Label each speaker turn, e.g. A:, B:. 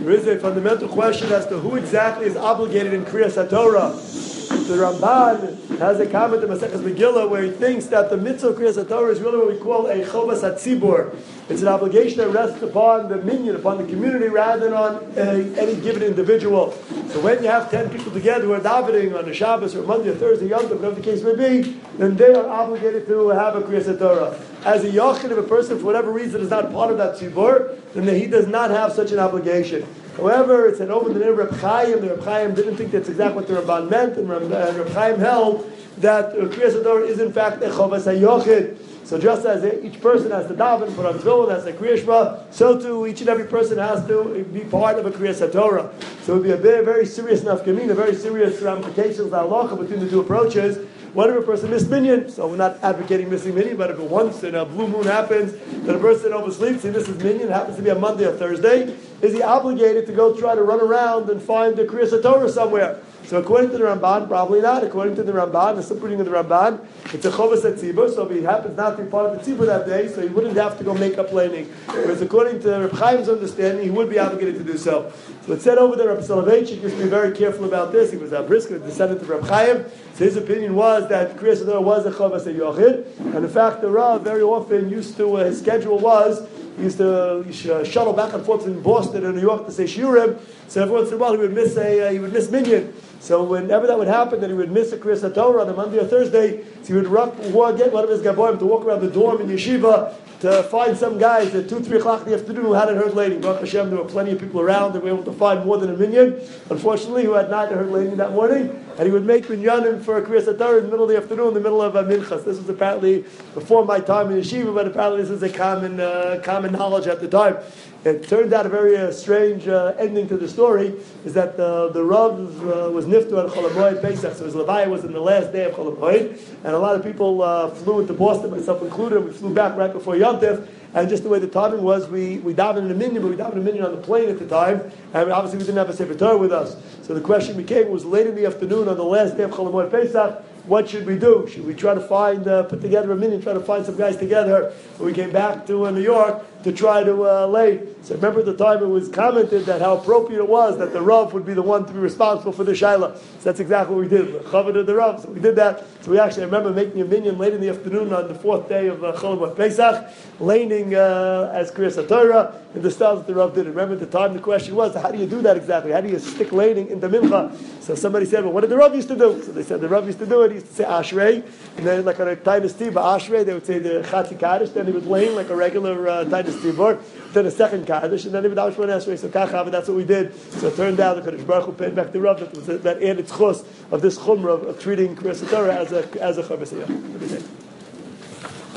A: There is a fundamental question as to who exactly is obligated in Kriyas HaTorah. The Ramban has a comment in Maseches Megillah where he thinks that the mitzvah of Kriyas HaTorah is really what we call a Chovas HaTzibur. It's an obligation that rests upon the minyan, upon the community, rather than on any given individual. So when you have 10 people together who are davening on a Shabbos or Monday or Thursday, Yom Tov, whatever the case may be, then they are obligated to have a Kriyas HaTorah. As a Yachid, if a person for whatever reason is not part of that tzibur, then he does not have such an obligation. However, it's an over the name of Reb Chaim. The Reb Chaim didn't think that's exactly what the Ramban meant, and Reb Chaim held that Kriyas HaTorah is in fact a Chovas HaYochid. So just as each person has to daven, put on tefillin, has a Kriya Shema, so too each and every person has to be part of a Kriyas HaTorah. So it would be a very, very serious nafkamina, very serious ramifications of the halacha between the two approaches. What if a person missed minyan? So we're not advocating missing minyan, but if it once in a blue moon happens that a person oversleeps, he misses minyan, it happens to be a Monday or Thursday, is he obligated to go try to run around and find the Kriyas HaTorah somewhere? So according to the Ramban, probably not. According to the Ramban, the simple reading of the Ramban, it's a Chovas HaTzibur, so if he happens not to be part of the Tzibur that day, so he wouldn't have to go make up laning. Whereas according to Reb Chaim's understanding, he would be obligated to do so. So it said over there, Reb Soloveitchik used to be very careful about this. He was a Brisker, a descendant of Reb Chaim. So his opinion was that Kriyas HaTorah was a Chovas HaYochid. And in fact, the Rav very often used to, his schedule was, he used to shuttle back and forth in Boston and New York to say shiurim. So every once in a while he would miss minyan. So whenever that would happen, that he would miss a Kriyas HaTorah on a Monday or Thursday, so he would get one of his gaboim to walk around the dorm in yeshiva to find some guys at 2-3 o'clock in the afternoon who hadn't heard laning. Baruch Hashem, there were plenty of people around that were able to find more than a minyan, unfortunately, who had not heard laning that morning. And he would make minyanim for a Kriyas HaTorah in the middle of the afternoon, in the middle of a minchas. This was apparently before my time in yeshiva, but apparently this is a common knowledge at the time. It turned out a very strange ending to the story, is that the Rav was niftu on Chol HaMoed Pesach, so his Levaya was in the last day of Chol HaMoed, and a lot of people flew into Boston, myself included, and we flew back right before Yom Tov, and just the way the timing was, we davened in a minyan, but we davened in a minyan on the plane at the time, and obviously we didn't have a Sefer Torah with us. So the question became, it was late in the afternoon on the last day of Chol HaMoed Pesach, what should we do? Should we try to find, put together a minyan, try to find some guys together? And we came back to New York to try to lay. So remember at the time it was commented that how appropriate it was that the Rav would be the one to be responsible for the Shaila. So that's exactly what we did. Chavod the Rav. So we did that. So we actually, I remember making a minyan late in the afternoon on the 4th day of Chol HaMoed Pesach, laning as Kriyas HaTorah in the style that the Rav did. Remember at the time the question was, how do you do that exactly? How do you stick laning into Mincha? So somebody said, well, what did the Rav used to do? So they said the Rav used to do it. He used to say Ashrei, and then like on a Titus Tibur, Ashrei, they would say the Chatzi Kaddish, then he would lane like a regular Titus Tibur, then a second Kaddish, and then he would Ashray Ashrei. So Kachav, and that's what we did. So it turned out the Kadosh Baruch Hu paid back the Rav that added chus of this chumrah of treating Kriyas HaTorah as a Chovas HaYochid.